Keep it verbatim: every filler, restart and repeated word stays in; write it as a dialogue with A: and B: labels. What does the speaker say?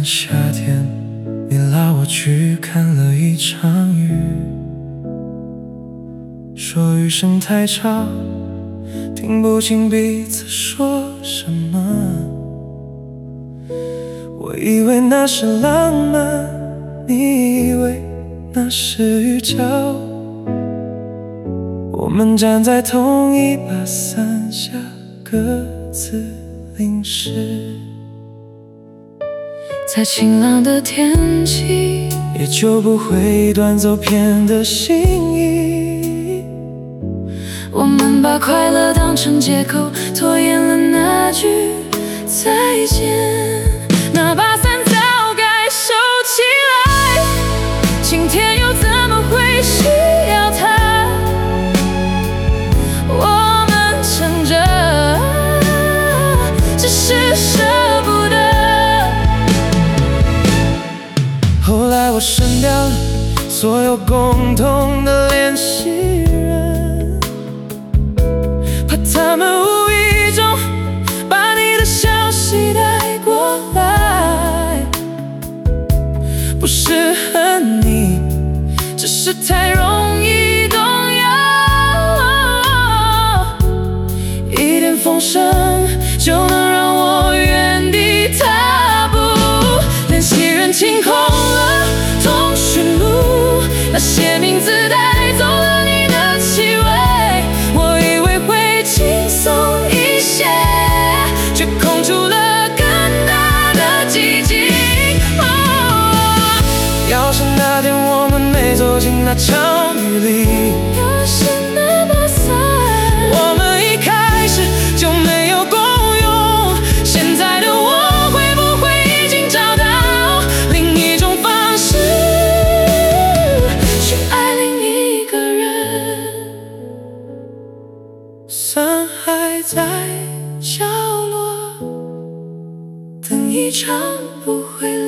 A: 夏天，你拉我去看了一场雨，说雨声太吵，听不清彼此说什么。我以为那是浪漫，你以为那是预兆。我们站在同一把伞下，各自淋湿。
B: 在晴朗的天气，
A: 也就不会断走偏的心意。
B: 我们把快乐当成借口，拖延了那句再见。那把伞早该收起来，晴天又怎么会需要它？我们撑着，只是舍不得。
A: 后来我删掉了所有共同的联系人，怕他们无意中把你的消息带过来。不是恨你，只是太容易动摇，一点风声就能让我原地踏步。联系人清空了通讯录，那些名字带走了你的气味。我以为会轻松一些，却空出了更大的寂静。哦，要是那天我们没走进那场雨里，
B: 要是那把伞
A: 我们一开始就没有共用，现在的我会不会已经找到另一种方式
B: 去爱另一个人？
A: 伞还在角落，
B: 等一场不会